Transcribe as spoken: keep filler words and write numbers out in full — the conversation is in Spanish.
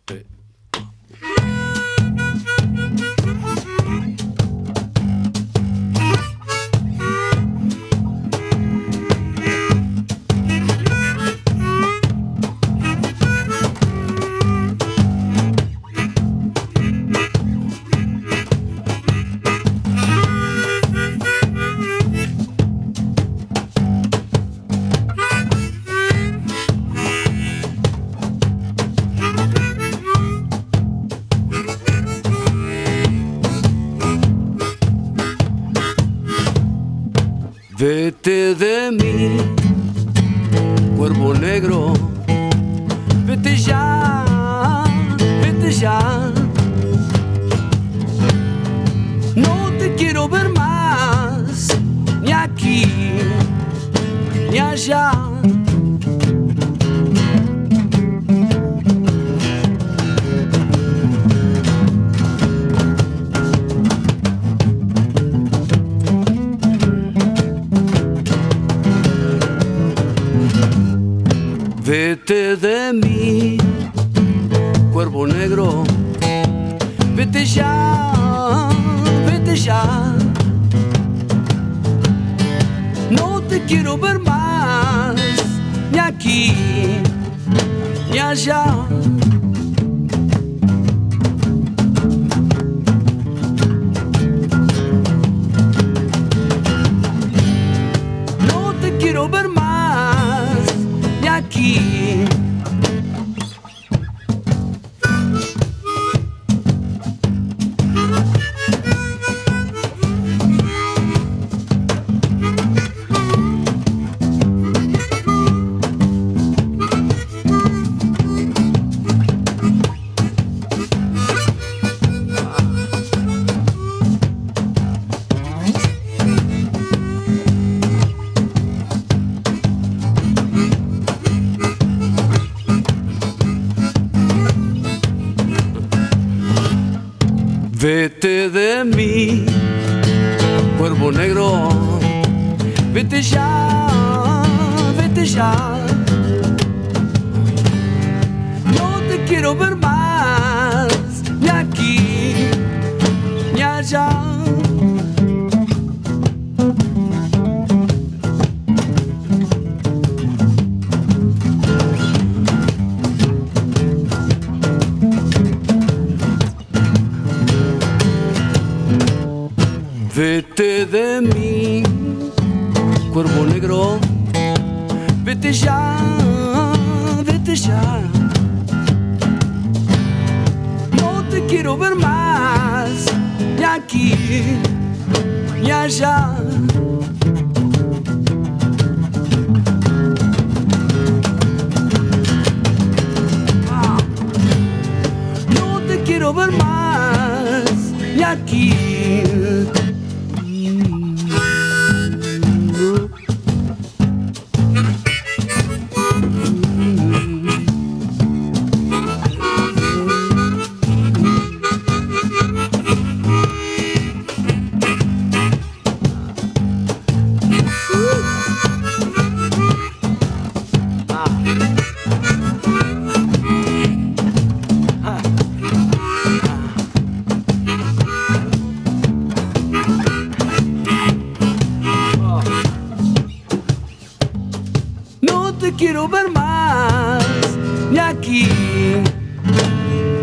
Vete de mí, cuervo negro, vete ya, vete ya. No te quiero ver más, ni aquí, ni allá. Vete de mí, cuervo negro, vete ya, vete ya. No te quiero ver más, ni aquí, ni allá. No te quiero ver más, ni aquí. Vete de mí, cuervo negro, vete ya, vete ya. No te quiero ver más, ni aquí, ni allá. Vete de mí, cuervo negro, vete ya, vete ya. No te quiero ver más, ni aquí, ni allá. No te quiero ver más, ni aquí. No te quiero ver más, ni aquí,